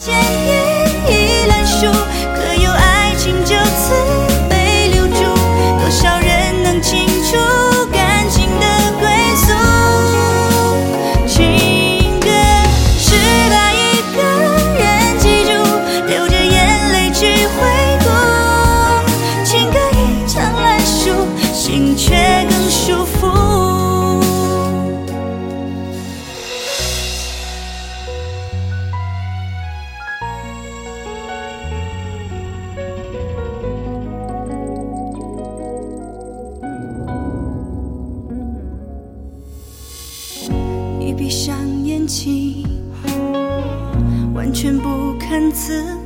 千年一烂熟，可有爱情就此被留住？多少人能清楚感情的归宿？情歌是把一个人记住，流着眼泪去回顾。情歌一场烂熟，心却更舒服。一闭上眼睛，完全不看自